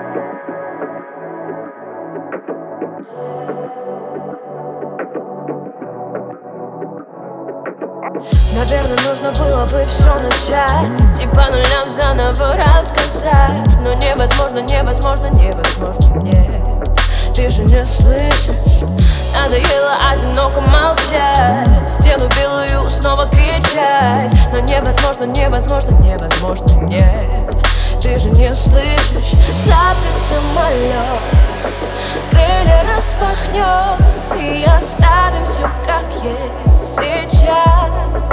Наверное, нужно было бы все начать, типа нулям заново рассказать. Но невозможно, невозможно, невозможно, нет. Ты же не слышишь, надоело одиноко молчать, стену белую снова кричать. Но невозможно, невозможно, невозможно, нет. Ты же не слышишь, завтра самолет крылья распахнет и оставим все как есть сейчас.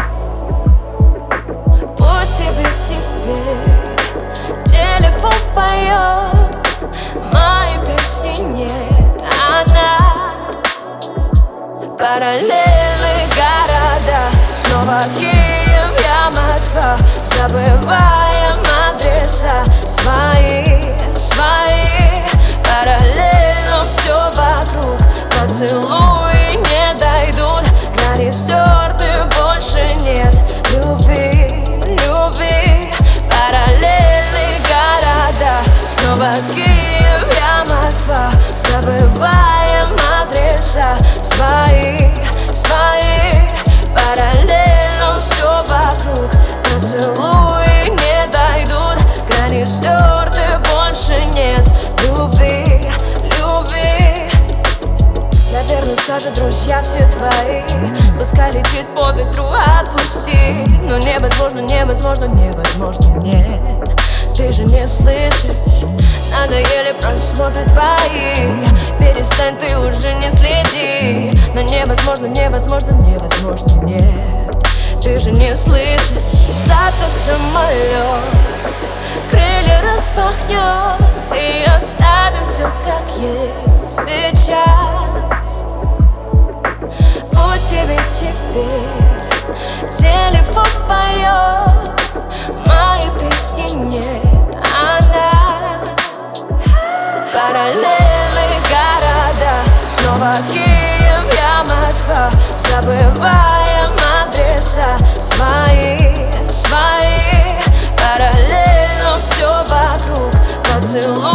Пусть тебе теперь телефон поет мои песни не о нас. Параллельные города, снова Киев, я Москва. Забываем адреса свои, свои. Параллельно все вокруг, поцелуи не дойдут, грани стерты, больше нет любви, любви. Параллельные города, снова Киев, я Москва. Забываем адреса свои, свои. Параллельно все вокруг, поцелуи не дойдут, грани стерты, больше нет любви, любви. Наверное, скажут друзья все твои, пускай летит по ветру, отпусти. Но невозможно, невозможно, невозможно, нет. Ты же не слышишь, надоели просмотры твои. Перестань, ты уже не следи. Но невозможно, невозможно, невозможно, нет. Ты же не слышишь, завтра самолет крылья распахнет и оставим все как есть сейчас. Пусть тебе теперь телефон поет мои песни не о нас. Параллельные города, снова Киев, я Москва. Забываем адреса свои, свои. Параллельно все вокруг, поцелуй